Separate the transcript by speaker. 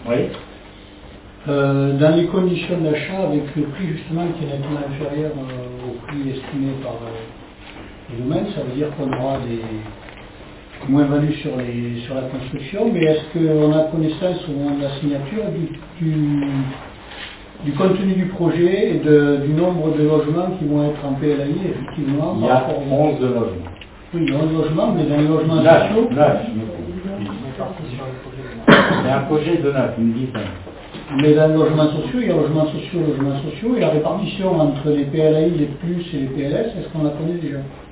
Speaker 1: Oui.
Speaker 2: Dans les conditions d'achat, avec le prix justement qui est nettement inférieur au prix estimé par les domaines, ça veut dire qu'on aura des moins-values sur la construction, mais est-ce qu'on a connaissance au moment de la signature du contenu du projet et du nombre de logements qui vont être en PLAI, effectivement?
Speaker 1: Il y a 11 de logements.
Speaker 2: Oui, 11 logements, mais dans les logements sociaux.
Speaker 1: 9. C'est un projet de 9, une dizaine.
Speaker 2: Mais dans les logements sociaux, il y a logements sociaux, et la répartition entre les PLAI, les plus et les PLS, est-ce qu'on la connaît déjà?